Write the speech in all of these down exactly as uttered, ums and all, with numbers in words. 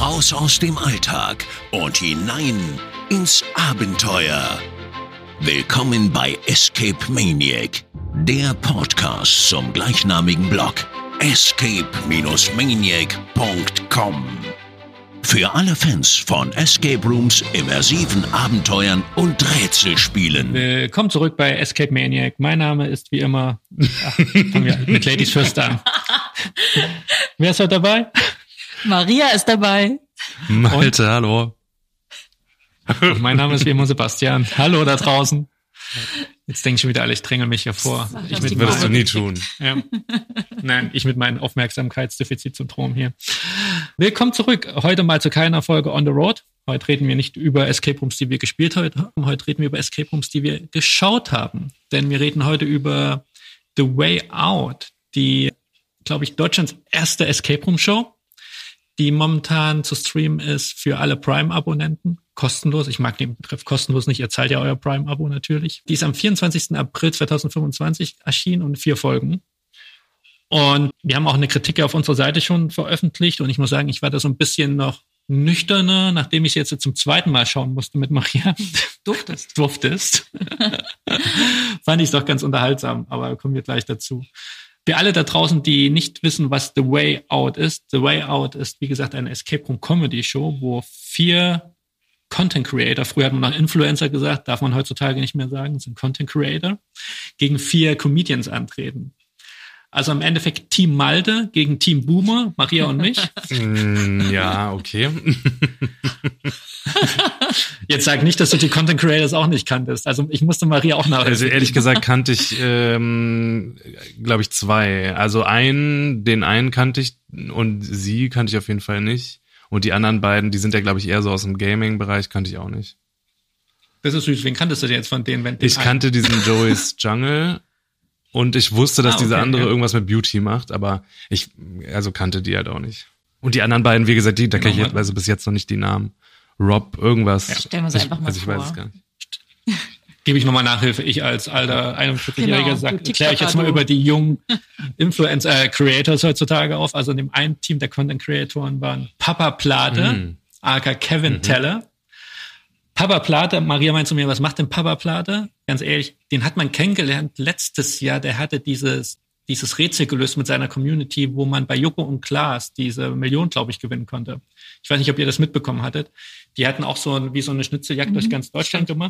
Raus aus dem Alltag und hinein ins Abenteuer. Willkommen bei Escape Maniac, der Podcast zum gleichnamigen Blog escape maniac punkt com. Für alle Fans von Escape Rooms, immersiven Abenteuern und Rätselspielen. Willkommen zurück bei Escape Maniac. Mein Name ist wie immer, ach, fangen wir mit Ladies First an. Wer ist heute dabei? Maria ist dabei. Malte, hallo. Und mein Name ist wie immer Sebastian. Hallo da draußen. Jetzt denke ich schon wieder alle, ich dränge mich hervor. Das ich mit würdest du nie tun. Ja. Nein, ich mit meinem Aufmerksamkeitsdefizitsyndrom hier. Willkommen zurück. Heute mal zu keiner Folge On the Road. Heute reden wir nicht über Escape Rooms, die wir gespielt haben. Heute reden wir über Escape Rooms, die wir geschaut haben. Denn wir reden heute über The Way Out, die, glaube ich, Deutschlands erste Escape Room Show, die momentan zu streamen ist für alle Prime-Abonnenten. Kostenlos. Ich mag den Begriff kostenlos nicht. Ihr zahlt ja euer Prime-Abo natürlich. Die ist am vierundzwanzigsten April zweitausendfünfundzwanzig erschienen und vier Folgen. Und wir haben auch eine Kritik auf unserer Seite schon veröffentlicht. Und ich muss sagen, ich war da so ein bisschen noch nüchterner, nachdem ich es jetzt zum zweiten Mal schauen musste mit Maria. Durftest. Durftest. Fand ich es doch ganz unterhaltsam. Aber kommen wir gleich dazu. Für alle da draußen, die nicht wissen, was The Way Out ist. The Way Out ist, wie gesagt, eine Escape Room Comedy Show, wo vier Content Creator, früher hat man noch Influencer gesagt, darf man heutzutage nicht mehr sagen, sind Content Creator, gegen vier Comedians antreten. Also im Endeffekt Team Malte gegen Team Boomer, Maria und mich. Mm, ja, okay. Jetzt sag nicht, dass du die Content Creators auch nicht kanntest. Also ich musste Maria auch nachhelfen. Also ehrlich gesagt kannte ich, ähm, glaube ich, zwei. Also einen, den einen kannte ich und sie kannte ich auf jeden Fall nicht. Und die anderen beiden, die sind ja, glaube ich, eher so aus dem Gaming-Bereich, kannte ich auch nicht. Das ist süß. Wen kanntest du denn jetzt von denen? Wenn ich kannte diesen Joey's Jungle und ich wusste, dass ah, okay, diese andere ja. irgendwas mit Beauty macht, aber ich also kannte die halt auch nicht. Und die anderen beiden, wie gesagt, die, da kenne ich jetzt, also bis jetzt noch nicht die Namen. Rob, irgendwas. Ja, stellen wir uns einfach mal also ich vor. weiß es gar nicht. Gebe ich nochmal Nachhilfe. Ich als alter einundvierzigjähriger genau, sag, kläre ich jetzt mal über die jungen Influencer-Creators heutzutage auf. Also in dem einen Team der Content-Creatoren waren Papa Plate, mm. aka Kevin mm-hmm. Teller. Papa Plate, Maria meint zu mir, was macht denn Papa Plate? Ganz ehrlich, den hat man kennengelernt letztes Jahr. Der hatte dieses dieses Rätsel gelöst mit seiner Community, wo man bei Joko und Klaas diese Million, glaube ich, gewinnen konnte. Ich weiß nicht, ob ihr das mitbekommen hattet. Die hatten auch so ein, wie so eine Schnitzeljagd mm. durch ganz Deutschland gemacht.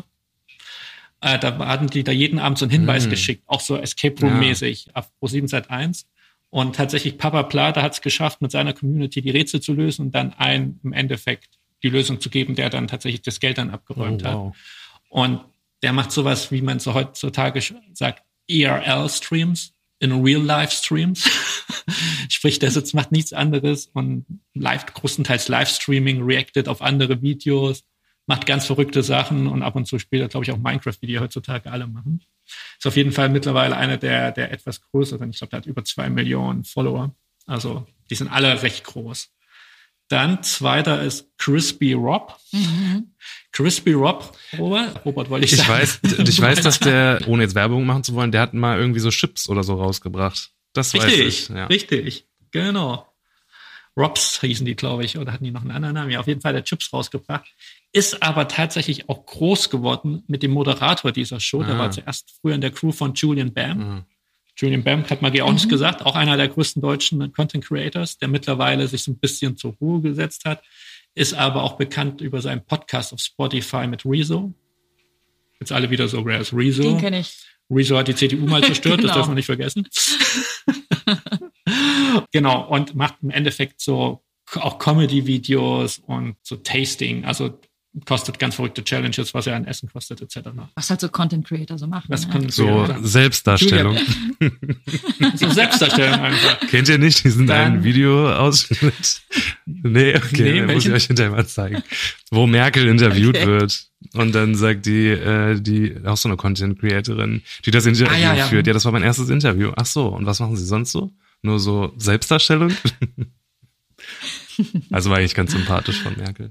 Äh, da hatten die da jeden Abend so einen Hinweis mm. geschickt, auch so Escape Room-mäßig, ja. Auf ProSieben Sat eins. Und tatsächlich Papa Plate hat es geschafft, mit seiner Community die Rätsel zu lösen und dann einen im Endeffekt die Lösung zu geben, der dann tatsächlich das Geld dann abgeräumt oh, wow. hat. Und der macht sowas, wie man so heutzutage sagt, I R L-Streams, in Real-Life-Streams. Sprich, der sitzt, macht nichts anderes und live, größtenteils Livestreaming, reactet auf andere Videos, macht ganz verrückte Sachen und ab und zu spielt er, glaube ich, auch Minecraft, wie die heutzutage alle machen. Ist auf jeden Fall mittlerweile einer der, der etwas größeren. Ich glaube, der hat über zwei Millionen Follower. Also, die sind alle recht groß. Dann zweiter ist Crispy Rob. Mhm. Crispy Rob, Robert, Robert wollte ich sagen. Ich weiß, ich weiß, dass der, ohne jetzt Werbung machen zu wollen, der hat mal irgendwie so Chips oder so rausgebracht. Das richtig, weiß ich. Ja. Richtig, genau. Robs hießen die, glaube ich, oder hatten die noch einen anderen Namen? Ja, auf jeden Fall der Chips rausgebracht. Ist aber tatsächlich auch groß geworden mit dem Moderator dieser Show. Ah. Der war zuerst früher in der Crew von Julian Bam. Ah. Julian Bam hat Maria auch mhm. nicht gesagt, auch einer der größten deutschen Content Creators, der mittlerweile sich so ein bisschen zur Ruhe gesetzt hat, ist aber auch bekannt über seinen Podcast auf Spotify mit Rezo. Jetzt alle wieder so, wer ist Rezo? Den kenne ich. Rezo hat die C D U mal zerstört, genau. Das darf man nicht vergessen. Genau, und macht im Endeffekt so auch Comedy-Videos und so Tasting, also kostet ganz verrückte Challenges, was ja ein Essen kostet, et cetera. Was halt so Content Creator so machen. Was ne? So Creator. Selbstdarstellung. So Selbstdarstellung einfach. Kennt ihr nicht diesen einen Videoausschnitt? Nee, okay, nee, muss ich euch hinterher mal zeigen. Wo Merkel interviewt okay. wird und dann sagt die, äh, die, auch so eine Content Creatorin, die das Interview ah, ja, ja. führt. Ja, das war mein erstes Interview. Ach so, und was machen sie sonst so? Nur so Selbstdarstellung? Also war eigentlich ganz sympathisch von Merkel.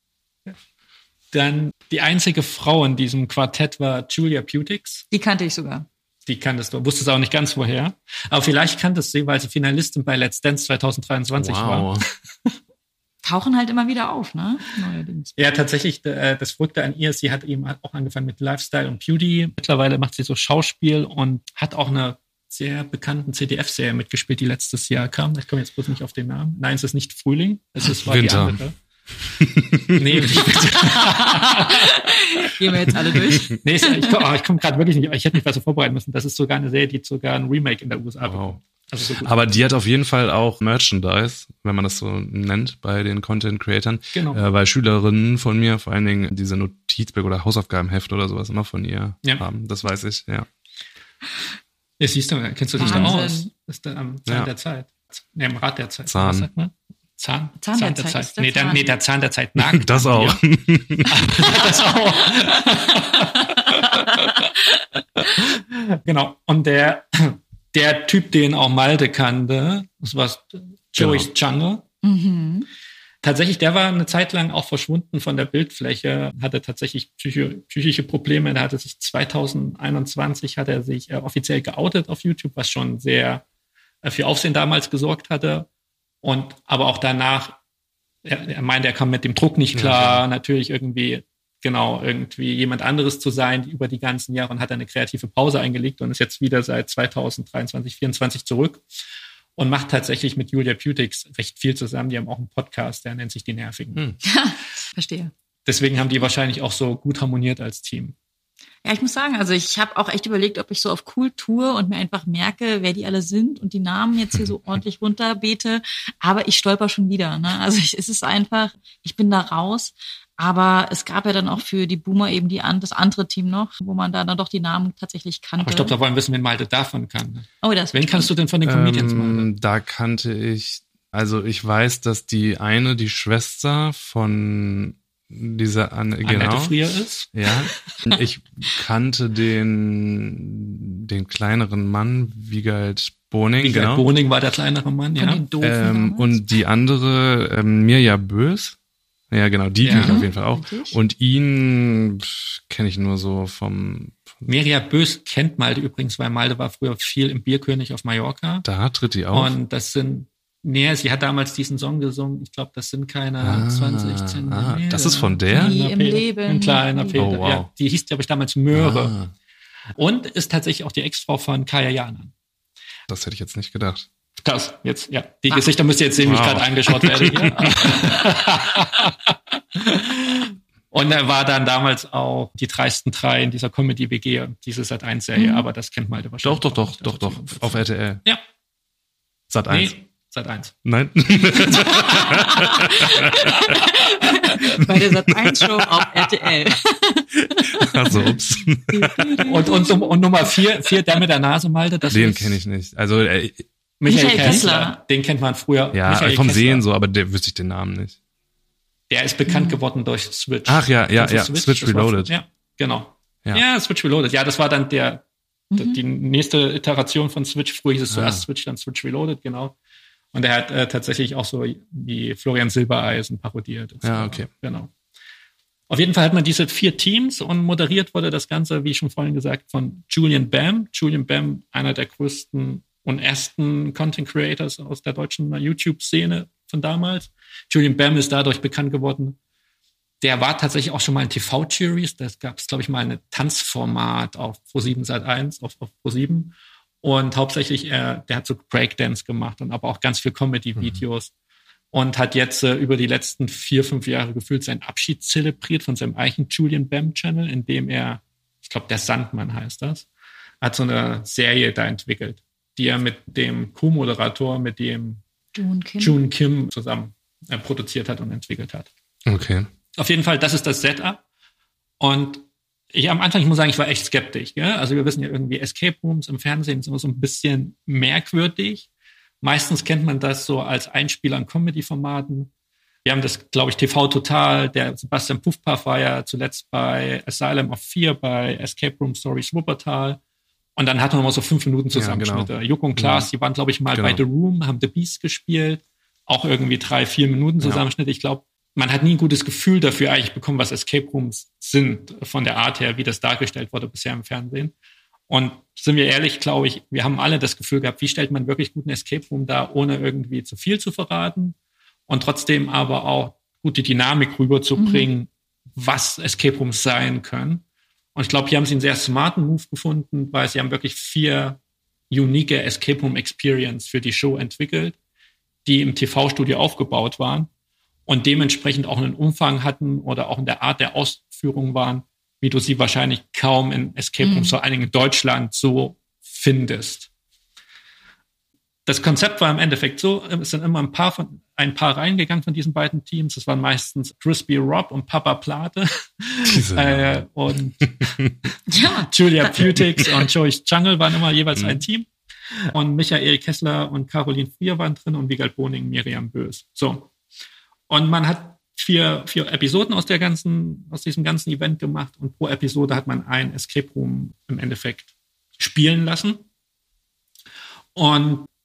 Dann die einzige Frau in diesem Quartett war Julia Putix. Die kannte ich sogar. Die kanntest du, wusstest auch nicht ganz woher. Aber vielleicht kanntest du sie, weil sie Finalistin bei Let's Dance zwanzig dreiundzwanzig wow. war. tauchen halt immer wieder auf, ne? Neuerdings. Ja, tatsächlich, das Verrückte an ihr ist, sie hat eben auch angefangen mit Lifestyle und Beauty. Mittlerweile macht sie so Schauspiel und hat auch eine sehr bekannten C D F-Serie mitgespielt, die letztes Jahr kam. Ich komme jetzt bloß nicht auf den Namen. Nein, es ist nicht Frühling, es ist war Winter. Die andere. Nee, nicht Winter. Gehen wir jetzt alle durch. Nee, ich, ich komme komm gerade wirklich nicht, ich hätte mich besser vorbereiten müssen. Das ist sogar eine Serie, die sogar ein Remake in der U S A bekommt. Wow. Also so gut. Aber die hat auf jeden Fall auch Merchandise, wenn man das so nennt, bei den Content-Creatern. Genau. Äh, weil Schülerinnen von mir vor allen Dingen diese Notizbuch oder Hausaufgabenheft oder sowas immer von ihr Ja. haben. Das weiß ich, ja. Ja, siehst du, kennst du dich da Wahnsinn. aus? Das ist der, am Zahn Ja. der Zeit. Nee, am Rad der Zeit. Zahn. Was sagt man? Zahn, Zahn der Zeit ist der Nee, der, Zahn. nee, der Zahn der Zeit nagt. Das auch. Das auch. Genau. Und der, der Typ, den auch Malte kannte, das war Joey's Genau. Jungle. Mhm. Tatsächlich, der war eine Zeit lang auch verschwunden von der Bildfläche, hatte tatsächlich psycho, psychische Probleme. Da hatte sich zwanzig einundzwanzig hat er sich äh, offiziell geoutet auf YouTube, was schon sehr äh, für Aufsehen damals gesorgt hatte. Und aber auch danach, er, er meinte, er kam mit dem Druck nicht klar, Ja, natürlich irgendwie, genau, irgendwie jemand anderes zu sein über die ganzen Jahre und hat eine kreative Pause eingelegt und ist jetzt wieder seit zwanzig dreiundzwanzig, vierundzwanzig zurück und macht tatsächlich mit Julia Putix recht viel zusammen. Die haben auch einen Podcast, der nennt sich Die Nervigen. Hm. Verstehe. Deswegen haben die wahrscheinlich auch so gut harmoniert als Team. Ja, ich muss sagen, also ich habe auch echt überlegt, ob ich so auf cool tue und mir einfach merke, wer die alle sind und die Namen jetzt hier so ordentlich runterbete. Aber ich stolper schon wieder. Ne? Also ich, es ist einfach, ich bin da raus. Aber es gab ja dann auch für die Boomer eben die das andere Team noch, wo man da dann doch die Namen tatsächlich kannte. Aber ich glaube, da wollen wir wissen, wen Malte davon kann. Oh, das Wen kannst du denn von den Comedians, Malte? Ähm, da kannte ich, also ich weiß, dass die eine, die Schwester von dieser Anne, Annette genau. Frier ist? Ja, ich kannte den, den kleineren Mann, Wiegald Boning, Wiegald genau. Boning war der kleinere Mann, Von ja. den Doofen Ähm, damals. und die andere, ähm, Mirja Bös. Ja, genau, die Ja. kenne ich auf jeden Fall auch. Richtig. Und ihn kenne ich nur so vom, Mirja Bös kennt Malte übrigens, weil Malte war früher viel im Bierkönig auf Mallorca. da tritt die auf. Und das sind, nee, sie hat damals diesen Song gesungen. Ich glaube, das sind keine Ah, zwanzig Zentimeter. ah, das ist von der? Nie Kleiner im Peter. Leben. Ein kleiner Nie. Peter, Oh, wow. ja. Die hieß, glaube ich, damals Möhre. Ah, Und ist tatsächlich auch die Ex-Frau von Kaya Jana. das hätte ich jetzt nicht gedacht. Das, jetzt, ja. Die Ah. Gesichter müsst ihr jetzt sehen, wie ich Wow. gerade angeschaut werde hier. Und er war dann damals auch die dreisten drei in dieser Comedy-W G, diese Sat eins Serie, Mhm. aber das kennt Malte wahrscheinlich. Doch, doch, auch doch, nicht. doch, Also doch, die- auf R T L. Ja. Sat eins. Nee, Sat eins. Nein. Bei der Sat eins Show auf R T L. Also, ups. Und, und, und Nummer vier, vier, der mit der Nase, Malte, das Den ist kenne ich nicht. Also, äh, Michael, Michael Kessler. Kessler. Den kennt man früher. ja, Michael vom Kessler. Sehen so, aber der wüsste ich den Namen nicht. Der ist bekannt geworden durch Switch. Ach ja, ja, Kennst du ja, Switch Das war- Reloaded. Ja, genau. Ja. Ja. Switch Reloaded. Ja, das war dann der, Mhm. die nächste Iteration von Switch. Früher hieß es zuerst Ah. Switch, dann Switch Reloaded, genau. Und er hat äh, tatsächlich auch so wie Florian Silbereisen parodiert. und so. Ja, okay. Genau. Auf jeden Fall hat man diese vier Teams und moderiert wurde das Ganze, wie schon vorhin gesagt, von Julian Bam. Julian Bam, einer der größten und ersten Content Creators aus der deutschen YouTube-Szene von damals. Julian Bam ist dadurch bekannt geworden. Der war tatsächlich auch schon mal in T V-Juries. Da gab es, glaube ich, mal ein Tanzformat auf ProSieben Sat eins, auf, auf ProSieben. Und hauptsächlich, er, der hat so Breakdance gemacht und aber auch ganz viel Comedy-Videos. Mhm. Und hat jetzt äh, über die letzten vier, fünf Jahre gefühlt seinen Abschied zelebriert von seinem eigenen Julian Bam Channel, in dem er, ich glaube, der Sandmann heißt das, hat so eine Serie da entwickelt, die er mit dem Co-Moderator, mit dem June Kim. June Kim zusammen äh, produziert hat und entwickelt hat. Okay. Auf jeden Fall, das ist das Setup. Und ich am Anfang, ich muss sagen, ich war echt skeptisch. Gell? Also wir wissen ja irgendwie, Escape Rooms im Fernsehen sind immer so ein bisschen merkwürdig. Meistens kennt man das so als Einspieler an Comedy-Formaten. Wir haben das, glaube ich, T V Total. Der Sebastian Puffpaff war ja zuletzt bei Asylum of Fear, bei Escape Room Stories Wuppertal. Und dann hatten wir mal so fünf Minuten Zusammenschnitte. Ja, genau. Joko und Klaas, Ja. die waren, glaube ich, mal Genau. bei The Room, haben The Beast gespielt. Auch irgendwie drei, vier Minuten Zusammenschnitt. Ja. Ich glaube, man hat nie ein gutes Gefühl dafür eigentlich bekommen, was Escape Rooms sind, von der Art her, wie das dargestellt wurde bisher im Fernsehen. Und sind wir ehrlich, glaube ich, wir haben alle das Gefühl gehabt, wie stellt man wirklich guten Escape Room dar, ohne irgendwie zu viel zu verraten. und trotzdem aber auch gute Dynamik rüberzubringen, mhm. was Escape Rooms sein können. Und ich glaube, hier haben sie einen sehr smarten Move gefunden, weil sie haben wirklich vier unique Escape Room Experience für die Show entwickelt, die im T V-Studio aufgebaut waren und dementsprechend auch einen Umfang hatten oder auch in der Art der Ausführung waren, wie du sie wahrscheinlich kaum in Escape Rooms, mhm. vor allen Dingen in Deutschland, so findest. Das Konzept war im Endeffekt so, es sind immer ein paar von, ein paar reingegangen von diesen beiden Teams. Das waren meistens Crispy Rob und Papa Plate. äh, und ja. Julia Putix und Joyce Jungle waren immer jeweils mhm. ein Team. Und Michael Kessler und Caroline Frier waren drin und Wiegald Boning, Miriam Bös. So. Und man hat vier, vier Episoden aus der ganzen, aus diesem ganzen Event gemacht und pro Episode hat man ein Escape Room im Endeffekt spielen lassen. Und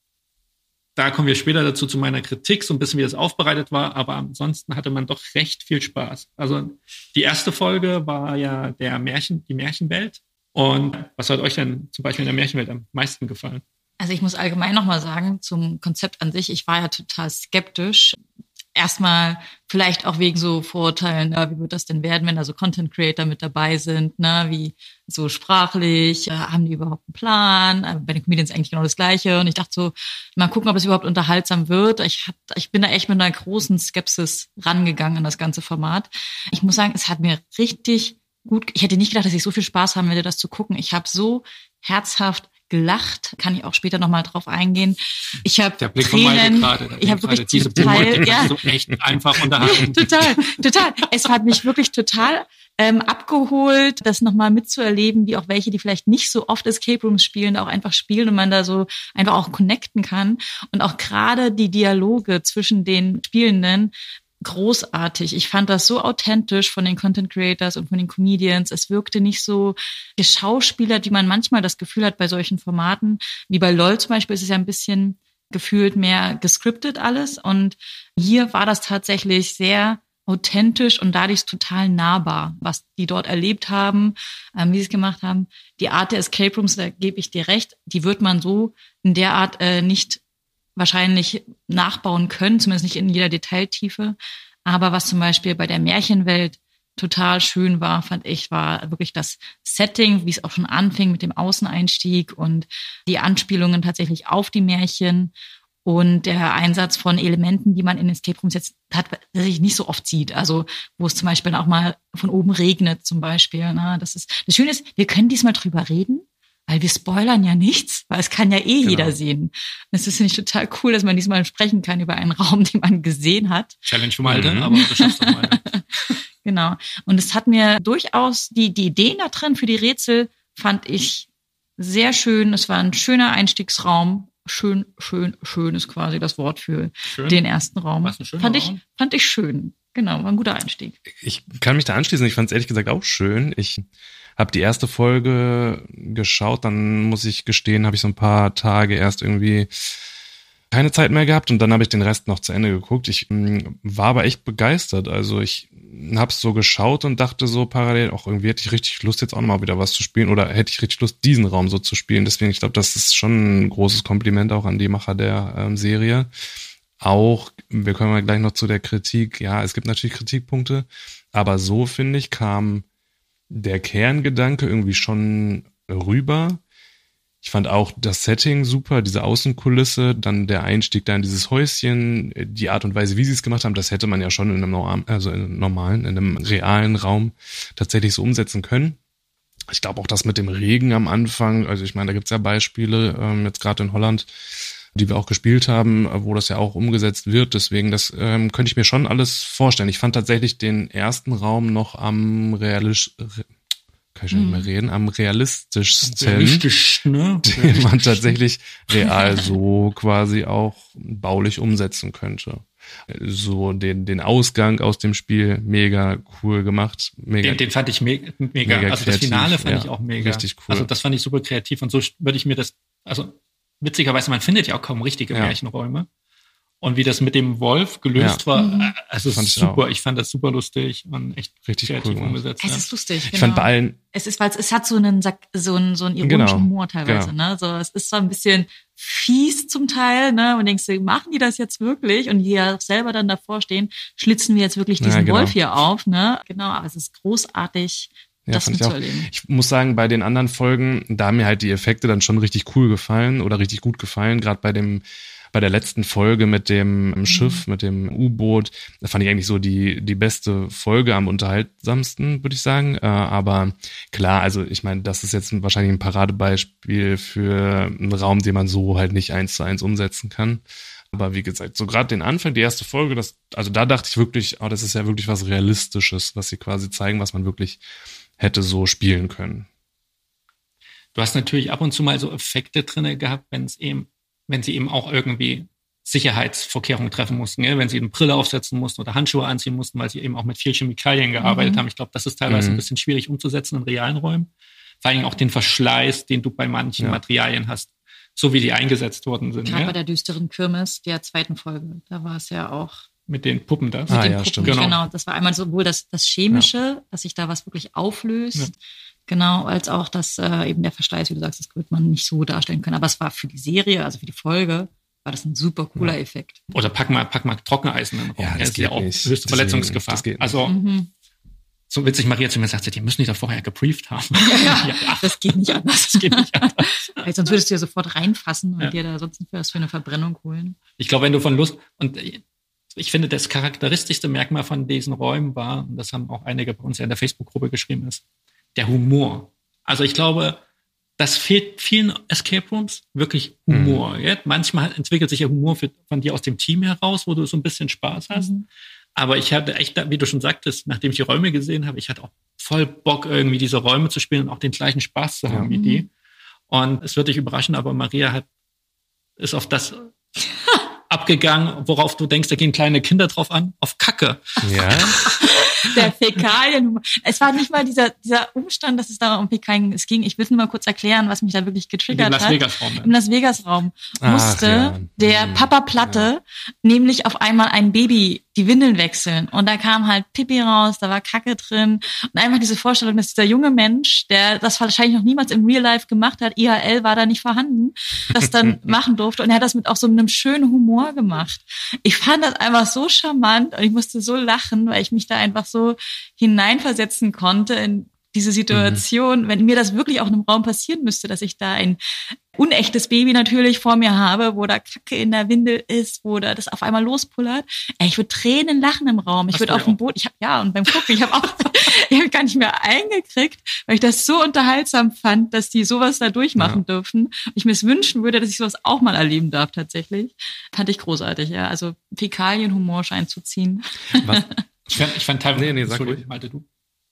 da kommen wir später dazu zu meiner Kritik, so ein bisschen wie das aufbereitet war, aber ansonsten hatte man doch recht viel Spaß. Also die erste Folge war ja der Märchen, die Märchenwelt. Und was hat euch denn zum Beispiel in der Märchenwelt am meisten gefallen? Also ich muss allgemein nochmal sagen, zum Konzept an sich, ich war ja total skeptisch. Erstmal vielleicht auch wegen so Vorurteilen, ja, wie wird das denn werden, wenn da so Content Creator mit dabei sind, ne? Wie so sprachlich, äh, haben die überhaupt einen Plan? Äh, bei den Comedians eigentlich genau das Gleiche. Und ich dachte so, mal gucken, ob es überhaupt unterhaltsam wird. Ich, hab, ich bin da echt mit einer großen Skepsis rangegangen an das ganze Format. Ich muss sagen, es hat mir richtig gut, ich hätte nicht gedacht, dass ich so viel Spaß haben werde, das zu gucken. Ich habe so herzhaft gelacht, kann ich auch später nochmal drauf eingehen. Ich habe der Blick von Malte gerade, ich habe wirklich diese total, ja, so echt einfach unterhalten. total, total. Es hat mich wirklich total ähm, abgeholt, das nochmal mitzuerleben, wie auch welche, die vielleicht nicht so oft Escape Rooms spielen, auch einfach spielen und man da so einfach auch connecten kann. Und auch gerade die Dialoge zwischen den Spielenden, großartig. Ich fand das so authentisch von den Content Creators und von den Comedians. Es wirkte nicht so geschauspielert, wie man manchmal das Gefühl hat bei solchen Formaten. Wie bei LOL zum Beispiel ist es ja ein bisschen gefühlt mehr gescriptet alles. Und hier war das tatsächlich sehr authentisch und dadurch total nahbar, was die dort erlebt haben, ähm, wie sie es gemacht haben. Die Art der Escape Rooms, da gebe ich dir recht, die wird man so in der Art äh, nicht wahrscheinlich nachbauen können, zumindest nicht in jeder Detailtiefe. Aber was zum Beispiel bei der Märchenwelt total schön war, fand ich, war wirklich das Setting, wie es auch schon anfing mit dem Außeneinstieg und die Anspielungen tatsächlich auf die Märchen und der Einsatz von Elementen, die man in Escape Rooms jetzt tatsächlich nicht so oft sieht. Also wo es zum Beispiel auch mal von oben regnet zum Beispiel. Na, das ist, das Schöne ist, wir können diesmal drüber reden, weil wir spoilern ja nichts, weil es kann ja eh genau. jeder sehen. Das ist nämlich total cool, dass man diesmal sprechen kann über einen Raum, den man gesehen hat. Challenge für Malte, mhm. aber du schaffst doch mal. Genau. Und es hat mir durchaus, die, die Ideen da drin für die Rätsel fand ich sehr schön. Es war ein schöner Einstiegsraum. Schön, schön, schön ist quasi das Wort für schön. Den ersten Raum. Was ein schöner fand ich, Raum. fand ich schön. Genau, war ein guter Einstieg. Ich kann mich da anschließen. Ich fand es ehrlich gesagt auch schön. Ich habe die erste Folge geschaut, dann muss ich gestehen, habe ich so ein paar Tage erst irgendwie keine Zeit mehr gehabt und dann habe ich den Rest noch zu Ende geguckt. Ich mh, war aber echt begeistert. Also ich habe es so geschaut und dachte so parallel, auch irgendwie hätte ich richtig Lust, jetzt auch nochmal wieder was zu spielen oder hätte ich richtig Lust, diesen Raum so zu spielen. Deswegen, ich glaube, das ist schon ein großes Kompliment auch an die Macher der ähm, Serie. Auch, wir kommen mal gleich noch zu der Kritik. Ja, es gibt natürlich Kritikpunkte, aber so, finde ich, kam der Kerngedanke irgendwie schon rüber. Ich fand auch das Setting super, diese Außenkulisse, dann der Einstieg da in dieses Häuschen, die Art und Weise, wie sie es gemacht haben, das hätte man ja schon in einem normalen, also in einem normalen, in einem realen Raum tatsächlich so umsetzen können. Ich glaube auch das mit dem Regen am Anfang, also ich meine, da gibt's ja Beispiele, ähm, jetzt gerade in Holland, die wir auch gespielt haben, wo das ja auch umgesetzt wird. Deswegen, das ähm, könnte ich mir schon alles vorstellen. Ich fand tatsächlich den ersten Raum noch am realisch, re, kann ich schon nicht mehr reden, am realistischsten, Realistisch, ne? den man tatsächlich real so quasi auch baulich umsetzen könnte. So den den Ausgang aus dem Spiel mega cool gemacht. Mega, den, den fand ich me- mega. mega also das Finale fand ja, ich auch mega. Richtig cool. Also das fand ich super kreativ und so würde ich mir das, also witzigerweise, man findet ja auch kaum richtige ja. Märchenräume. Und wie das mit dem Wolf gelöst ja. war, mhm. also es ist super. Ich, ich fand das super lustig und echt richtig kreativ cool umgesetzt. Es ja. ist lustig, genau. Ich fand bei allen... Es ist, weil es, es hat so einen, so einen, so einen ironischen genau, Humor teilweise, genau. ne? So, es ist zwar ein bisschen fies zum Teil, ne? Und denkst du, machen die das jetzt wirklich? Und die ja selber dann davor stehen, schlitzen wir jetzt wirklich diesen ja, genau. Wolf hier auf, ne? Genau, aber es ist großartig, ja, das mitzuerleben. Ich, ich muss sagen, bei den anderen Folgen, da haben mir halt die Effekte dann schon richtig cool gefallen oder richtig gut gefallen, gerade bei dem bei der letzten Folge mit dem Schiff, mhm. mit dem U-Boot, da fand ich eigentlich so die die beste Folge, am unterhaltsamsten, würde ich sagen. Äh, aber klar, also ich meine, das ist jetzt wahrscheinlich ein Paradebeispiel für einen Raum, den man so halt nicht eins zu eins umsetzen kann. Aber wie gesagt, so gerade den Anfang, die erste Folge, das, also da dachte ich wirklich, oh, das ist ja wirklich was Realistisches, was sie quasi zeigen, was man wirklich hätte so spielen können. Du hast natürlich ab und zu mal so Effekte drinne gehabt, wenn es eben wenn sie eben auch irgendwie Sicherheitsvorkehrungen treffen mussten, ja? Wenn sie eine Brille aufsetzen mussten oder Handschuhe anziehen mussten, weil sie eben auch mit viel Chemikalien gearbeitet mhm. haben. Ich glaube, das ist teilweise mhm. ein bisschen schwierig umzusetzen in realen Räumen. Vor allem auch den Verschleiß, den du bei manchen ja. Materialien hast, so wie die eingesetzt worden sind. Gerade ja? bei der düsteren Kirmes der zweiten Folge, da war es ja auch mit den Puppen das. Mit ah, den ja, Puppen, stimmt. genau. genau. Das war einmal sowohl das, das Chemische, ja. dass sich da was wirklich auflöst, ja. genau, als auch, dass äh, eben der Verschleiß, wie du sagst, das wird man nicht so darstellen können. Aber es war für die Serie, also für die Folge, war das ein super cooler ja. Effekt. Oder pack mal, pack mal Trockeneisen in den Raum. Ja, das, das ist ja auch nicht. höchste Verletzungsgefahr. Das geht nicht. Also mhm. so witzig, Maria zu mir sagt, die müssen die doch vorher gebrieft haben. Ja, ja, ach, das geht nicht anders. Das geht nicht anders. Weil sonst würdest du ja sofort reinfassen und ja. dir da sonst was für eine Verbrennung holen. Ich glaube, wenn du von Lust, und ich finde, das charakteristischste Merkmal von diesen Räumen war, und das haben auch einige bei uns ja in der Facebook-Gruppe geschrieben, ist der Humor. Also ich glaube, das fehlt vielen Escape Rooms, wirklich Humor. Mhm. Ja? Manchmal entwickelt sich ja Humor für, von dir aus dem Team heraus, wo du so ein bisschen Spaß hast. Mhm. Aber ich hatte echt, wie du schon sagtest, nachdem ich die Räume gesehen habe, ich hatte auch voll Bock, irgendwie diese Räume zu spielen und auch den gleichen Spaß zu haben ja. wie die. Und es wird dich überraschen, aber Maria hat ist auf das abgegangen, worauf du denkst, da gehen kleine Kinder drauf an, auf Kacke. Ja. Der Fäkalienhumor. Es war nicht mal dieser, dieser Umstand, dass es da um Fäkalien es ging. Ich will nur mal kurz erklären, was mich da wirklich getriggert Im Las hat. Vegas Raum, ja. Im Las Vegas Raum musste ja. der Papa Platte ja. nämlich auf einmal ein Baby die Windeln wechseln. Und da kam halt Pipi raus, da war Kacke drin. Und einfach diese Vorstellung, dass dieser junge Mensch, der das wahrscheinlich noch niemals im Real Life gemacht hat, I H L war da nicht vorhanden, das dann machen durfte. Und er hat das mit auch so einem schönen Humor gemacht. Ich fand das einfach so charmant und ich musste so lachen, weil ich mich da einfach so hineinversetzen konnte in diese Situation, mhm. wenn mir das wirklich auch in einem Raum passieren müsste, dass ich da ein unechtes Baby natürlich vor mir habe, wo da Kacke in der Windel ist, wo da das auf einmal lospullert. Ey, ich würde Tränen lachen im Raum. Ich würde auf dem Boden, ich hab, ja, und beim Gucken, ich habe auch, ich habe gar nicht mehr eingekriegt, weil ich das so unterhaltsam fand, dass die sowas da durchmachen ja. dürfen. Ich mir es wünschen würde, dass ich sowas auch mal erleben darf, tatsächlich. Fand ich großartig, ja. Also Fäkalienhumor scheint zu ziehen. Was? Ich fand, ich fand teilweise, nee, nee, sag ruhig. Malte, du.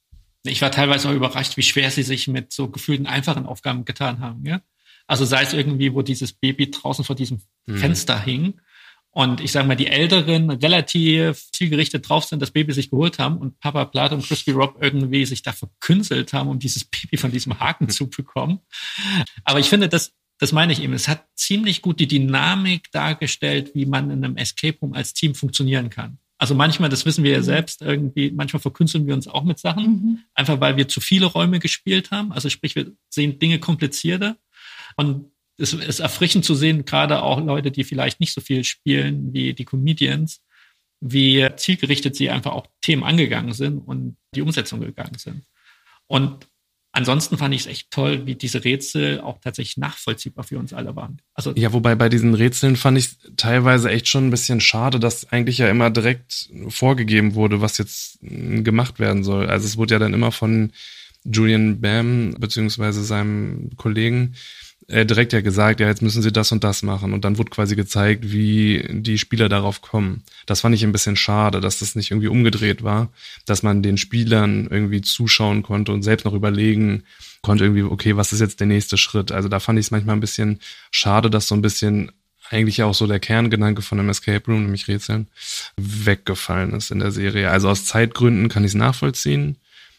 Ich war teilweise auch überrascht, wie schwer sie sich mit so gefühlten einfachen Aufgaben getan haben, ja. Also sei es irgendwie, wo dieses Baby draußen vor diesem mhm. Fenster hing und ich sage mal, die Älteren relativ zielgerichtet drauf sind, das Baby sich geholt haben und Papa Platte und Crispy Rob irgendwie sich da verkünstelt haben, um dieses Baby von diesem Haken mhm. zu bekommen. Aber ich finde, das, das meine ich eben, es hat ziemlich gut die Dynamik dargestellt, wie man in einem Escape Room als Team funktionieren kann. Also manchmal, das wissen wir ja selbst, irgendwie, manchmal verkünsteln wir uns auch mit Sachen, mhm. einfach weil wir zu viele Räume gespielt haben. Also sprich, wir sehen Dinge komplizierter. Und es ist erfrischend zu sehen, gerade auch Leute, die vielleicht nicht so viel spielen wie die Comedians, wie zielgerichtet sie einfach auch Themen angegangen sind und die Umsetzung gegangen sind. Und ansonsten fand ich es echt toll, wie diese Rätsel auch tatsächlich nachvollziehbar für uns alle waren. Also ja, wobei bei diesen Rätseln fand ich teilweise echt schon ein bisschen schade, dass eigentlich ja immer direkt vorgegeben wurde, was jetzt gemacht werden soll. Also es wurde ja dann immer von Julian Bam beziehungsweise seinem Kollegen äh, direkt ja gesagt, ja, jetzt müssen sie das und das machen. Und dann wurde quasi gezeigt, wie die Spieler darauf kommen. Das fand ich ein bisschen schade, dass das nicht irgendwie umgedreht war, dass man den Spielern irgendwie zuschauen konnte und selbst noch überlegen konnte irgendwie, okay, was ist jetzt der nächste Schritt? Also da fand ich es manchmal ein bisschen schade, dass so ein bisschen eigentlich auch so der Kerngedanke von einem Escape Room, nämlich Rätseln, weggefallen ist in der Serie. Also aus Zeitgründen kann ich es nachvollziehen.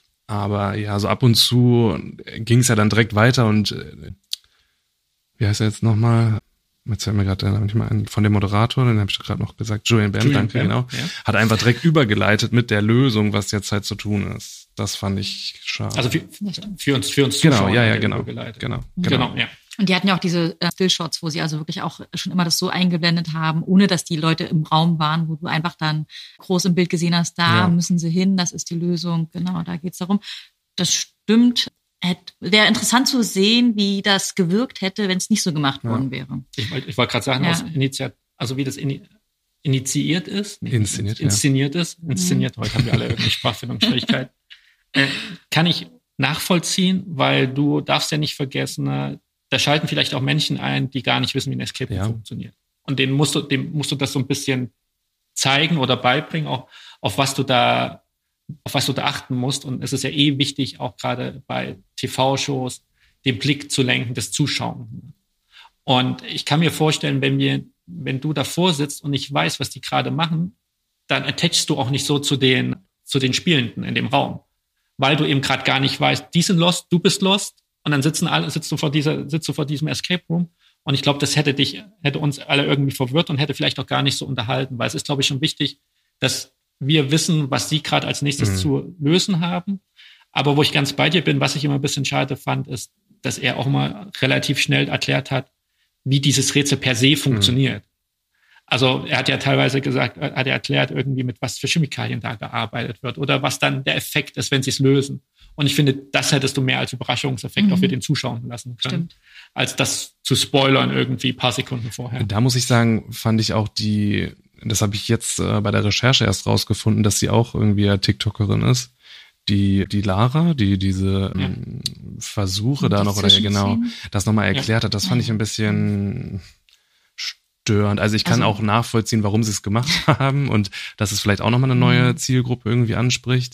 Aber ja, so ab und zu ging es ja dann direkt weiter und wie heißt er jetzt nochmal? Jetzt fällt mir gerade nicht mal ein, von dem Moderator, den habe ich gerade noch gesagt, Julian Bam, danke, Bam, genau. Ja. Hat einfach direkt übergeleitet mit der Lösung, was jetzt halt zu tun ist. Das fand ich schade. Also für, für uns, für uns Genau, Zuschauer ja, ja, genau, genau, genau. Genau, ja. Und die hatten ja auch diese äh, Stillshots, wo sie also wirklich auch schon immer das so eingeblendet haben, ohne dass die Leute im Raum waren, wo du einfach dann groß im Bild gesehen hast, da ja. müssen sie hin, das ist die Lösung, genau, da geht's darum. Das stimmt. Wäre interessant zu sehen, wie das gewirkt hätte, wenn es nicht so gemacht worden ja. wäre. Ich, ich wollte gerade sagen, ja. aus Initiat- also wie das in, initiiert ist. Nee, inszeniert, inszeniert ja. ist. Inszeniert, mhm. heute haben wir alle irgendwie Sprachfindungsschwierigkeiten. äh, kann ich nachvollziehen, weil du darfst ja nicht vergessen, da schalten vielleicht auch Menschen ein, die gar nicht wissen, wie ein Escape Room ja. funktioniert. Und denen musst du, dem musst du das so ein bisschen zeigen oder beibringen, auch auf was du da auf was du da achten musst. Und es ist ja eh wichtig, auch gerade bei T V-Shows, den Blick zu lenken des Zuschauers. Und ich kann mir vorstellen, wenn wir, wenn du davor sitzt und nicht weißt, was die gerade machen, dann attachst du auch nicht so zu den, zu den Spielenden in dem Raum. Weil du eben gerade gar nicht weißt, die sind lost, du bist lost. Und dann sitzen alle, sitzt du vor dieser, sitzt du vor diesem Escape Room. Und ich glaube, das hätte dich, hätte uns alle irgendwie verwirrt und hätte vielleicht auch gar nicht so unterhalten. Weil es ist, glaube ich, schon wichtig, dass wir wissen, was sie gerade als nächstes mhm. zu lösen haben. Aber wo ich ganz bei dir bin, was ich immer ein bisschen schade fand, ist, dass er auch mal relativ schnell erklärt hat, wie dieses Rätsel per se funktioniert. Mhm. Also er hat ja teilweise gesagt, hat er erklärt irgendwie, mit was für Chemikalien da gearbeitet wird oder was dann der Effekt ist, wenn sie es lösen. Und ich finde, das hättest du mehr als Überraschungseffekt mhm. auch für den Zuschauer lassen können, Stimmt. als das zu spoilern irgendwie ein paar Sekunden vorher. Da muss ich sagen, fand ich auch die das habe ich jetzt äh, bei der Recherche erst rausgefunden, dass sie auch irgendwie eine TikTokerin ist. Die, die Lara, die diese ja. ähm, Versuche und da noch, oder ja genau, das nochmal erklärt ja. hat, das fand ich ein bisschen störend. Also ich kann also, auch nachvollziehen, warum sie es gemacht haben und dass es vielleicht auch nochmal eine neue Zielgruppe irgendwie anspricht.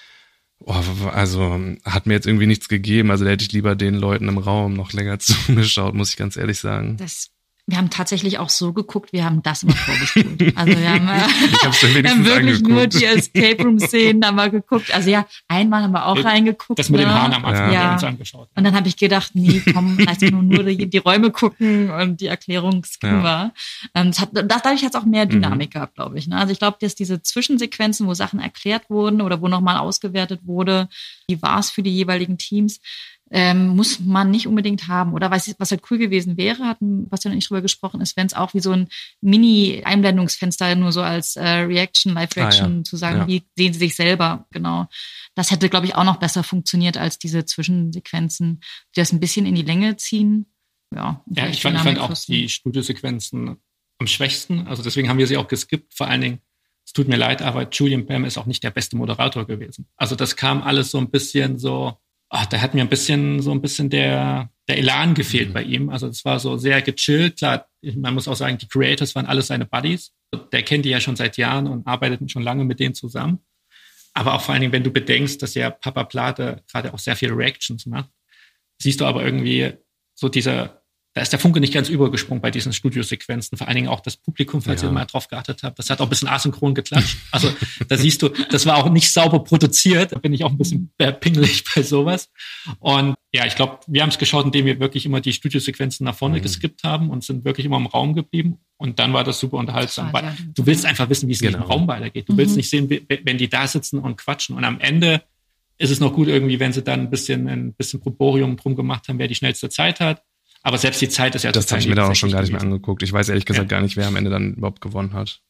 Oh, also hat mir jetzt irgendwie nichts gegeben. Also da hätte ich lieber den Leuten im Raum noch länger zugeschaut, muss ich ganz ehrlich sagen. Das Wir haben tatsächlich auch so geguckt, wir haben das immer vorgespult. Also wir haben, äh, wir haben wirklich angeguckt. Nur die Escape Room Szenen da mal geguckt. Also ja, einmal haben wir auch reingeguckt. Das mit ne? dem Hahn am Anfang ja. haben wir uns angeschaut. Und dann habe ich gedacht, nee, komm, lass nur, nur die, die Räume gucken und die Erklärung ja. war. Das hat, dadurch hat es auch mehr Dynamik mhm. gehabt, glaube ich. Ne? Also ich glaube, dass diese Zwischensequenzen, wo Sachen erklärt wurden oder wo nochmal ausgewertet wurde, wie war es für die jeweiligen Teams, Ähm, muss man nicht unbedingt haben. Oder was, was halt cool gewesen wäre, hatten Bastian und ich drüber gesprochen, ist, wenn es auch wie so ein Mini-Einblendungsfenster nur so als äh, Reaction, Live-Reaction ah, ja. zu sagen, ja. wie sehen sie sich selber, genau. Das hätte, glaube ich, auch noch besser funktioniert als diese Zwischensequenzen, die das ein bisschen in die Länge ziehen. Ja, ja ich fand, ich fand auch die Studiosequenzen am schwächsten. Also deswegen haben wir sie auch geskippt. Vor allen Dingen, es tut mir leid, aber Julian Bam ist auch nicht der beste Moderator gewesen. Also das kam alles so ein bisschen so, ach, da hat mir ein bisschen so ein bisschen der der Elan gefehlt mhm. bei ihm. Also es war so sehr gechillt. Klar, man muss auch sagen, die Creators waren alles seine Buddies. Der kennt die ja schon seit Jahren und arbeitet schon lange mit denen zusammen. Aber auch vor allen Dingen, wenn du bedenkst, dass ja Papa Plate gerade auch sehr viele Reactions macht, siehst du aber irgendwie so dieser, da ist der Funke nicht ganz übergesprungen bei diesen Studiosequenzen. Vor allen Dingen auch das Publikum, falls ja. ihr mal drauf geachtet habt, das hat auch ein bisschen asynchron geklatscht. Also da siehst du, das war auch nicht sauber produziert. Da bin ich auch ein bisschen pingelig bei sowas. Und ja, ich glaube, wir haben es geschaut, indem wir wirklich immer die Studiosequenzen nach vorne mhm. geskippt haben und sind wirklich immer im Raum geblieben. Und dann war das super unterhaltsam. Weil du willst einfach wissen, wie es genau. im Raum weitergeht. Du mhm. willst nicht sehen, wenn die da sitzen und quatschen. Und am Ende ist es noch gut irgendwie, wenn sie dann ein bisschen, ein bisschen Proborium drum gemacht haben, wer die schnellste Zeit hat. Aber selbst die Zeit ist ja das habe ich mir da auch schon gar nicht mehr angeguckt. Ich weiß ehrlich gesagt ja. gar nicht, wer am Ende dann überhaupt gewonnen hat.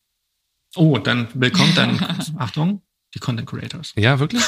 Oh, dann willkommen dann, Achtung, die Content Creators. Ja, wirklich?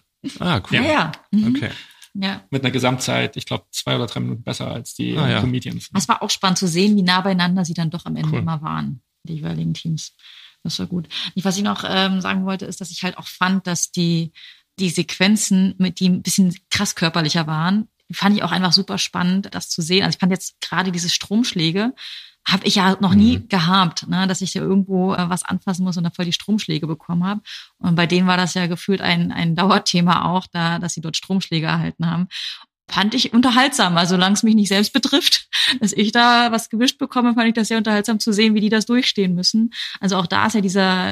Ah, cool. Ja, ja. Mhm. Okay. Ja. Mit einer Gesamtzeit, ich glaube, zwei oder drei Minuten besser als die ah, ja. Comedians. Es war auch spannend zu sehen, wie nah beieinander sie dann doch am Ende cool. immer waren, die jeweiligen Teams. Das war gut. Und was ich noch ähm, sagen wollte, ist, dass ich halt auch fand, dass die, die Sequenzen, mit die ein bisschen krass körperlicher waren, fand ich auch einfach super spannend, das zu sehen. Also ich fand jetzt gerade diese Stromschläge, habe ich ja noch nie mhm. gehabt, ne, dass ich da irgendwo äh, was anfassen muss und dann voll die Stromschläge bekommen habe. Und bei denen war das ja gefühlt ein ein Dauerthema auch, da, dass sie dort Stromschläge erhalten haben. Fand ich unterhaltsam, also solange es mich nicht selbst betrifft, dass ich da was gewischt bekomme, fand ich das sehr unterhaltsam zu sehen, wie die das durchstehen müssen. Also auch da ist ja dieser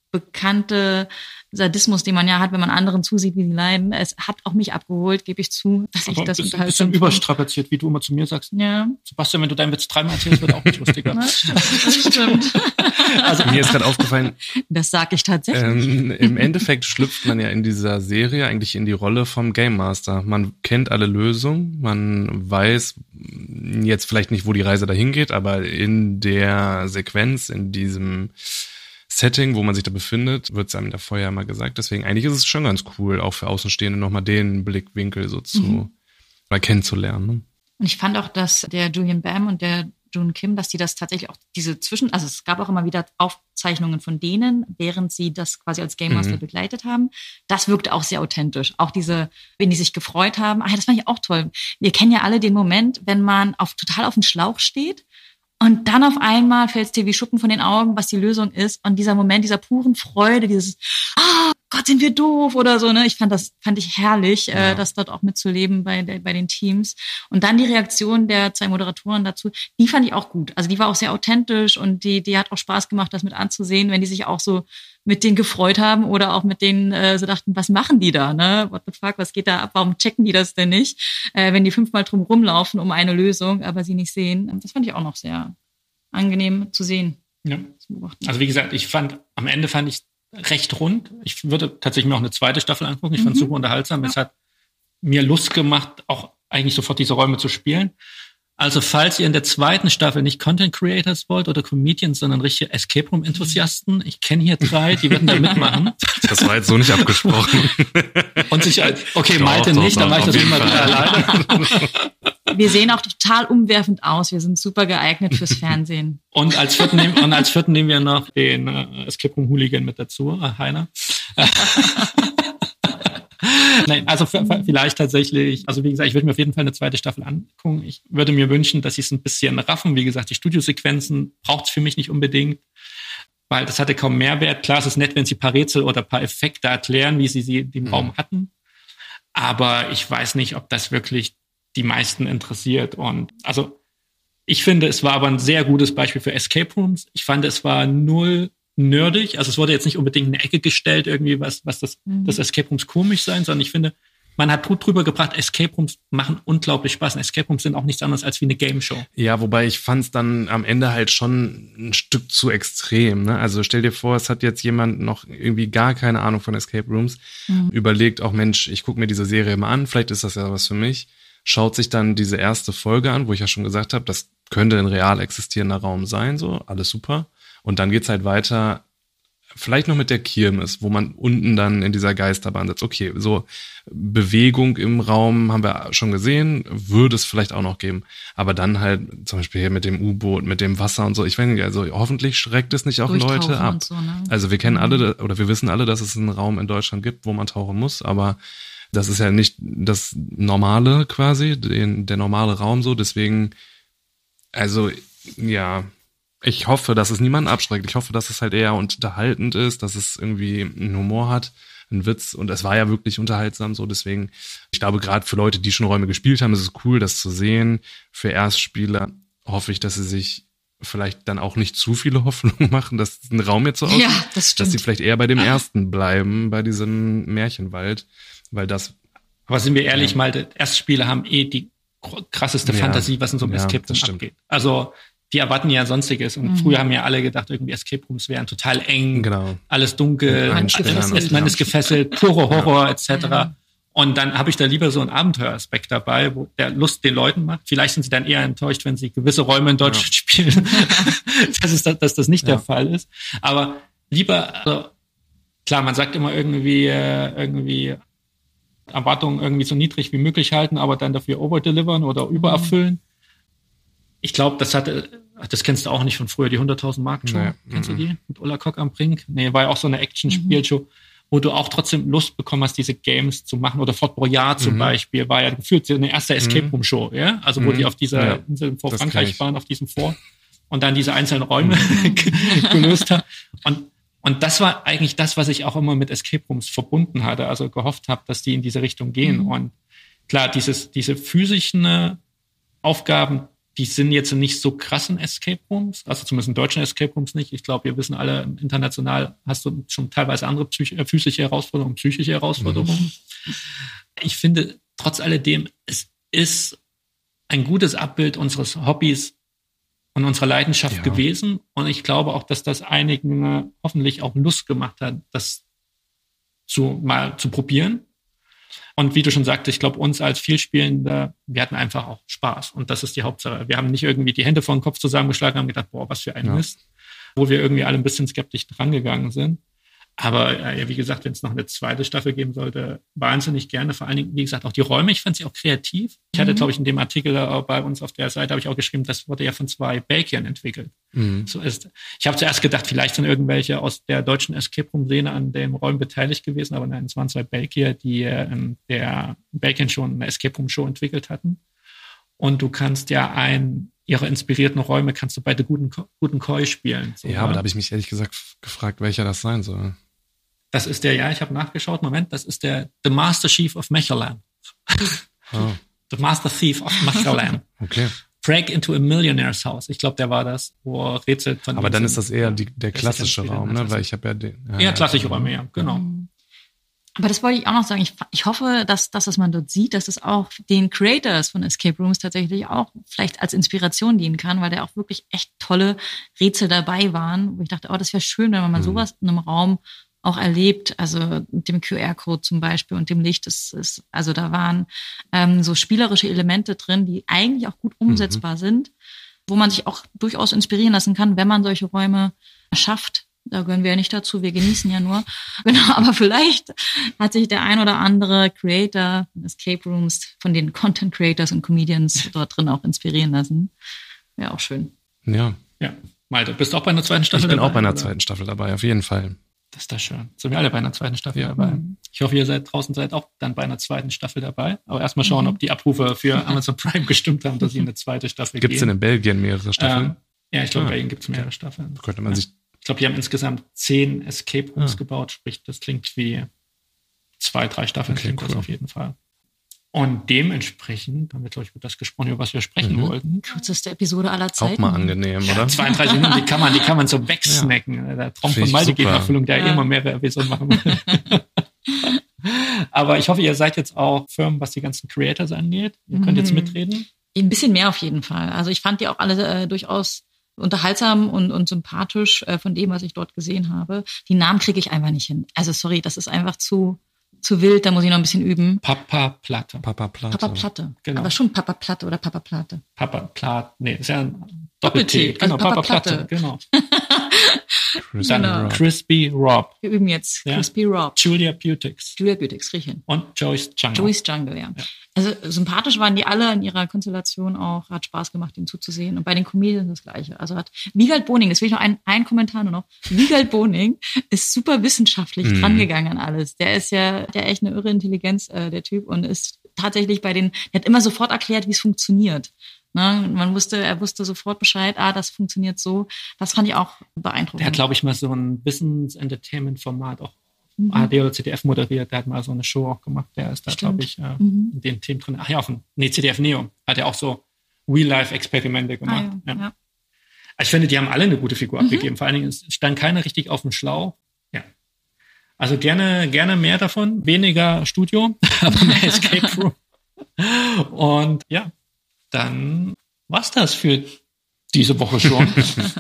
bekannte Sadismus, den man ja hat, wenn man anderen zusieht, wie sie leiden. Es hat auch mich abgeholt, gebe ich zu, dass aber ich das unterhaltsam. Ein bisschen überstrapaziert, wie du immer zu mir sagst. Ja. Sebastian, wenn du deinen Witz dreimal erzählst, wird auch nicht lustiger. Das stimmt. Also mir ist gerade aufgefallen. Das sage ich tatsächlich. Ähm, Im Endeffekt schlüpft man ja in dieser Serie eigentlich in die Rolle vom Game Master. Man kennt alle Lösungen, man weiß jetzt vielleicht nicht, wo die Reise dahin geht, aber in der Sequenz, in diesem Setting, wo man sich da befindet, wird es einem da vorher mal gesagt. Deswegen eigentlich ist es schon ganz cool, auch für Außenstehende nochmal den Blickwinkel so zu mhm. oder kennenzulernen. Ne? Und ich fand auch, dass der Julian Bam und der June Kim, dass die das tatsächlich auch diese Zwischen, also es gab auch immer wieder Aufzeichnungen von denen, während sie das quasi als Game Master mhm. begleitet haben. Das wirkte auch sehr authentisch. Auch diese, wenn die sich gefreut haben, ah, das fand ich auch toll. Wir kennen ja alle den Moment, wenn man auf total auf dem Schlauch steht. Und dann auf einmal fällt es dir wie Schuppen von den Augen, was die Lösung ist. Und dieser Moment dieser puren Freude, dieses, ah, Gott, sind wir doof oder so, ne? Ich fand das, fand ich herrlich, ja. äh, das dort auch mitzuleben bei, der, bei den Teams. Und dann die Reaktion der zwei Moderatoren dazu, die fand ich auch gut. Also die war auch sehr authentisch und die, die hat auch Spaß gemacht, das mit anzusehen, wenn die sich auch so mit denen gefreut haben oder auch mit denen äh, so dachten, was machen die da, ne? What the fuck, was geht da ab? Warum checken die das denn nicht? Äh, wenn die fünfmal drum rumlaufen um eine Lösung, aber sie nicht sehen. Das fand ich auch noch sehr angenehm zu sehen. Ja. Also wie gesagt, ich fand, am Ende fand ich recht rund. Ich würde tatsächlich mir auch eine zweite Staffel angucken. Ich fand es mhm. super unterhaltsam. Ja. Es hat mir Lust gemacht, auch eigentlich sofort diese Räume zu spielen. Also falls ihr in der zweiten Staffel nicht Content Creators wollt oder Comedians, sondern richtige Escape Room Enthusiasten, ich kenne hier drei, die würden da mitmachen. Das war jetzt so nicht abgesprochen. Und sich, okay, Malte nicht, dann mache ich das immer wieder alleine. Wir sehen auch total umwerfend aus. Wir sind super geeignet fürs Fernsehen. Und als vierten nehmen, und als vierten nehmen wir noch den äh, Escape Room Hooligan mit dazu, äh, Heiner. Nein, also vielleicht tatsächlich, also wie gesagt, ich würde mir auf jeden Fall eine zweite Staffel angucken. Ich würde mir wünschen, dass sie es ein bisschen raffen. Wie gesagt, die Studiosequenzen braucht es für mich nicht unbedingt, weil das hatte kaum Mehrwert. Klar, es ist nett, wenn sie ein paar Rätsel oder ein paar Effekte erklären, wie sie sie in dem mhm. Raum hatten. Aber ich weiß nicht, ob das wirklich die meisten interessiert. Und also ich finde, es war aber ein sehr gutes Beispiel für Escape Rooms. Ich fand, es war null nerdig. Also es wurde jetzt nicht unbedingt in eine Ecke gestellt, irgendwie was, was das, mhm. das Escape Rooms komisch sein, sondern ich finde, man hat gut drüber gebracht, Escape Rooms machen unglaublich Spaß. Und Escape Rooms sind auch nichts anderes als wie eine Game Show. Ja, wobei ich fand es dann am Ende halt schon ein Stück zu extrem. Ne? Also stell dir vor, es hat jetzt jemand noch irgendwie gar keine Ahnung von Escape Rooms, mhm. überlegt auch, Mensch, ich gucke mir diese Serie mal an, vielleicht ist das ja was für mich, schaut sich dann diese erste Folge an, wo ich ja schon gesagt habe, das könnte ein real existierender Raum sein, so, alles super. Und dann geht's halt weiter, vielleicht noch mit der Kirmes, wo man unten dann in dieser Geisterbahn sitzt. Okay, so Bewegung im Raum haben wir schon gesehen, würde es vielleicht auch noch geben. Aber dann halt zum Beispiel hier mit dem U-Boot, mit dem Wasser und so. Ich weiß nicht, also hoffentlich schreckt es nicht auch Leute ab. So, ne? Also wir kennen alle, oder wir wissen alle, dass es einen Raum in Deutschland gibt, wo man tauchen muss, aber das ist ja nicht das Normale quasi, den, der normale Raum so. Deswegen, also ja, ich hoffe, dass es niemanden abschreckt. Ich hoffe, dass es halt eher unterhaltend ist, dass es irgendwie einen Humor hat, einen Witz. Und es war ja wirklich unterhaltsam so. Deswegen, ich glaube, gerade für Leute, die schon Räume gespielt haben, ist es cool, das zu sehen. Für Erstspieler hoffe ich, dass sie sich vielleicht dann auch nicht zu viele Hoffnungen machen, dass ein Raum jetzt so aussieht. Ja, das stimmt. Dass sie vielleicht eher bei dem ersten bleiben, bei diesem Märchenwald. Weil das. Aber sind wir ehrlich, ja. mal, Erstspieler haben eh die krasseste ja. Fantasie, was in so einem ja, Escape Room abgeht. Also, die erwarten ja Sonstiges. Und mhm. früher haben ja alle gedacht, irgendwie Escape Rooms wären total eng, genau. alles dunkel, man ist, man ist gefesselt, pure Horror ja. et cetera. Ja. Und dann habe ich da lieber so einen Abenteueraspekt dabei, wo der Lust den Leuten macht. Vielleicht sind sie dann eher enttäuscht, wenn sie gewisse Räume in Deutschland ja. spielen, dass, es, dass das nicht ja. der Fall ist. Aber lieber, also, klar, man sagt immer irgendwie, irgendwie Erwartungen irgendwie so niedrig wie möglich halten, aber dann dafür overdelivern oder übererfüllen. Mhm. Ich glaube, das hatte, das kennst du auch nicht von früher, die hunderttausend Mark Show. Nee. Kennst mm-hmm. du die? Mit Ulla Kock am Brink? Nee, war ja auch so eine Action-Spielshow, mm-hmm. wo du auch trotzdem Lust bekommen hast, diese Games zu machen. Oder Fort Boyard zum mm-hmm. Beispiel, war ja gefühlt eine erste Escape-Room-Show, ja? Also, wo mm-hmm. die auf dieser ja, Insel vor Frankreich waren, auf diesem Fort und dann diese einzelnen Räume gelöst haben. Und, und das war eigentlich das, was ich auch immer mit Escape Rooms verbunden hatte, also gehofft habe, dass die in diese Richtung gehen. Mm-hmm. Und klar, dieses, diese physischen Aufgaben, die sind jetzt nicht so krass in Escape Rooms, also zumindest in deutschen Escape Rooms nicht. Ich glaube, wir wissen alle, international hast du schon teilweise andere psych- äh, physische Herausforderungen, psychische Herausforderungen. Mhm. Ich finde, trotz alledem, es ist ein gutes Abbild unseres Hobbys und unserer Leidenschaft ja. gewesen. Und ich glaube auch, dass das einigen hoffentlich auch Lust gemacht hat, das zu, mal zu probieren. Und wie du schon sagtest, ich glaube, uns als Vielspielende, wir hatten einfach auch Spaß. Und das ist die Hauptsache. Wir haben nicht irgendwie die Hände vor den Kopf zusammengeschlagen und haben gedacht, boah, was für ein ja. Mist. Wo wir irgendwie alle ein bisschen skeptisch drangegangen sind. Aber ja, wie gesagt, wenn es noch eine zweite Staffel geben sollte, wahnsinnig gerne. Vor allen Dingen, wie gesagt, auch die Räume. Ich fand sie auch kreativ. Ich hatte, mhm. glaube ich, in dem Artikel bei uns auf der Seite habe ich auch geschrieben, das wurde ja von zwei Belgiern entwickelt. Mhm. So ist. Ich habe zuerst gedacht, vielleicht sind irgendwelche aus der deutschen Escape Room Szene an dem Räumen beteiligt gewesen, aber nein, es waren zwei Belgier, die in der Belgien schon eine Escape Room Show entwickelt hatten. Und du kannst ja ein ihre inspirierten Räume kannst du bei The Guten, Guten Koi spielen. So, ja, aber da habe ich mich ehrlich gesagt gefragt, welcher das sein soll. Das ist der, ja, ich habe nachgeschaut, Moment, das ist der The Master Chief of Mechelen. Oh. The Master Thief of Mechelen. Okay. Break into a Millionaire's House. Ich glaube, der war das, wo Rätsel von. Aber dann ist das eher die, der klassische Raum, ne? Weil ich habe ja den. Ja, eher klassische Räume, ja, genau. Aber das wollte ich auch noch sagen. Ich, ich hoffe, dass das, was man dort sieht, dass es auch den Creators von Escape Rooms tatsächlich auch vielleicht als Inspiration dienen kann, weil da auch wirklich echt tolle Rätsel dabei waren, wo ich dachte, oh, das wäre schön, wenn man mal mhm. sowas in einem Raum auch erlebt, also mit dem Q R-Code zum Beispiel und dem Licht. Das ist, also da waren ähm, so spielerische Elemente drin, die eigentlich auch gut umsetzbar mhm. sind, wo man sich auch durchaus inspirieren lassen kann, wenn man solche Räume schafft. Da gehören wir ja nicht dazu, wir genießen ja nur. Genau, aber vielleicht hat sich der ein oder andere Creator von Escape Rooms, von den Content Creators und Comedians dort drin auch inspirieren lassen. Wäre auch schön. Ja. Ja. Malte, bist du auch bei einer zweiten Staffel dabei? Ich bin dabei, auch bei einer oder? zweiten Staffel dabei, auf jeden Fall. Das ist doch schön. Sind wir alle bei einer zweiten Staffel ja. dabei. Ich hoffe, ihr seid draußen seid auch dann bei einer zweiten Staffel dabei. Aber erstmal schauen, mhm. ob die Abrufe für Amazon Prime gestimmt haben, dass sie eine zweite Staffel Gibt's geben. denn in Belgien mehrere Staffeln? Ähm, ja, ich glaube, ah. bei ihnen gibt es mehrere Staffeln. Da könnte man sich. Ich glaube, die haben insgesamt zehn Escape Rooms ah. gebaut. Sprich, das klingt wie zwei, drei Staffeln okay, klingt cool. das auf jeden Fall. Und dementsprechend haben wir, glaube ich, über das gesprochen, über was wir sprechen mhm. wollten. Kürzeste Episode aller Zeiten. Auch mal angenehm, oder? Ja, zweiunddreißig Minuten, die kann man, die kann man so wegsnacken. Ja. Der Traum Find von Malte geht in Erfüllung, der ja. eh immer mehrere Episoden machen will. Aber ich hoffe, ihr seid jetzt auch firm, was die ganzen Creators angeht. Ihr könnt mhm. jetzt mitreden. Ein bisschen mehr auf jeden Fall. Also ich fand die auch alle äh, durchaus unterhaltsam und, und sympathisch äh, von dem, was ich dort gesehen habe. Die Namen kriege ich einfach nicht hin. Also sorry, das ist einfach zu zu wild, da muss ich noch ein bisschen üben. Papa Platte. Papa Platte. Papa Platte. Genau. Aber schon Papa Platte oder Papa Platte. Papa Platte. Nee, ist ja ein Doppel-T. Doppel-T. Genau, Also Papa, Papa Platte. Platte. Genau. Crispy Dann Rob. Crispy Rob. Wir üben jetzt Ja. Crispy Rob. Julia Butix. Julia Butix, krieg ich hin. Und Joyce Jungle. Joyce Jungle, ja. Ja. Also sympathisch waren die alle in ihrer Konstellation auch. Hat Spaß gemacht, ihnen zuzusehen. Und bei den Comedians das Gleiche. Also hat Wiegald Boning, das will ich noch ein, ein Kommentar nur noch. Wiegald Boning ist super wissenschaftlich Mhm. drangegangen an alles. Der ist ja der echt eine irre Intelligenz, äh, der Typ. Und ist tatsächlich bei den, der hat immer sofort erklärt, wie es funktioniert. Ne? Man wusste, er wusste sofort Bescheid, ah, das funktioniert so. Das fand ich auch beeindruckend. Der hat, glaube ich, mal so ein Wissens-Entertainment-Format auch Mhm. A R D oder Z D F moderiert. Der hat mal so eine Show auch gemacht. Der ist da, Stimmt. glaube ich, äh, Mhm. in den Themen drin. Ach ja, auf dem, nee, Z D F Neo hat er auch so Real-Life-Experimente gemacht. Ah, ja, Ja. ja. Ich finde, die haben alle eine gute Figur Mhm. abgegeben. Vor allen Dingen es stand keiner richtig auf dem Schlauch. Ja. Also gerne, gerne mehr davon. Weniger Studio, aber mehr Escape Room. Und ja, dann war's das für diese Woche schon.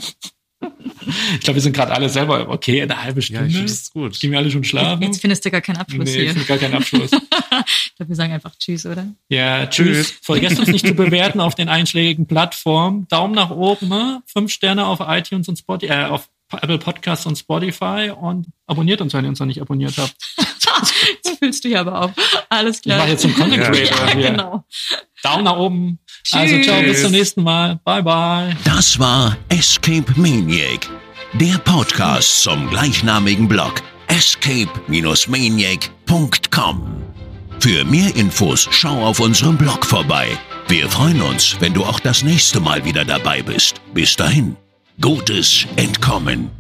Ich glaube, wir sind gerade alle selber, okay, eine halbe Ja, Stunde. ich finde es gut. Gehen wir alle schon schlafen? Jetzt findest du gar keinen Abschluss nee, hier. ich finde gar keinen Abschluss. Ich glaube, wir sagen einfach Tschüss, oder? Ja, tschüss. Vergesst uns nicht zu bewerten auf den einschlägigen Plattformen. Daumen nach oben, ne? Fünf Sterne auf iTunes und Spotify, äh, auf Apple Podcasts und Spotify und abonniert uns, wenn ihr uns noch nicht abonniert habt. Jetzt fühlst du hier aber auf. Alles Ich klar. mache jetzt zum Content Creator Ja, hier. genau. Daumen nach oben. Tschüss. Also ciao, bis zum nächsten Mal. Bye, bye. Das war Escape Maniac, der Podcast zum gleichnamigen Blog escape maniac punkt com. Für mehr Infos schau auf unserem Blog vorbei. Wir freuen uns, wenn du auch das nächste Mal wieder dabei bist. Bis dahin, gutes Entkommen.